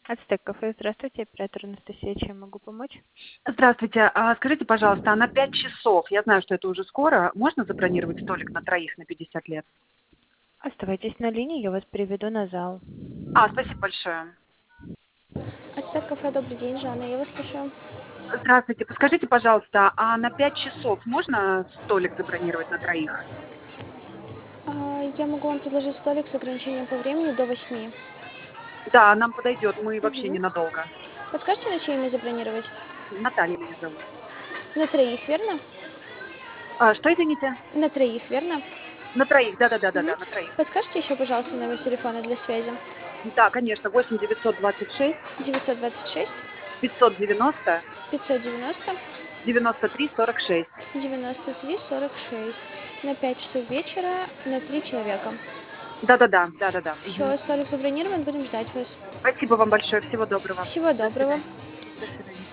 Ацтек кафе, здравствуйте, оператор Анастасия, чем могу помочь? Здравствуйте. Скажите, пожалуйста, а на 5 часов, я знаю, что это уже скоро, можно забронировать столик на троих на 50 лет? Оставайтесь на линии, я вас переведу на зал. Спасибо большое. Ацтек кафе, добрый день, Жанна, я вас слушаю. Здравствуйте. Подскажите, пожалуйста, а на 5 часов можно столик забронировать на троих? Я могу вам предложить столик с ограничением по времени до 8. Да, нам подойдет, мы вообще Мгм. ненадолго. Подскажете, на чье имя забронировать? Наталья меня зовут. На троих, верно? Что, извините? На троих, верно? На троих, Мгм. да-да-да-да-да, на троих. Подскажите еще, пожалуйста, номер телефона для связи? Да, конечно, 8 926 926 590 590 93 46. 93 46. На 5 часов вечера на 3 человека. Да-да-да, да-да-да. Все, столик забронирован, будем ждать вас. Спасибо вам большое, всего доброго. Всего До доброго. свидания. До свидания.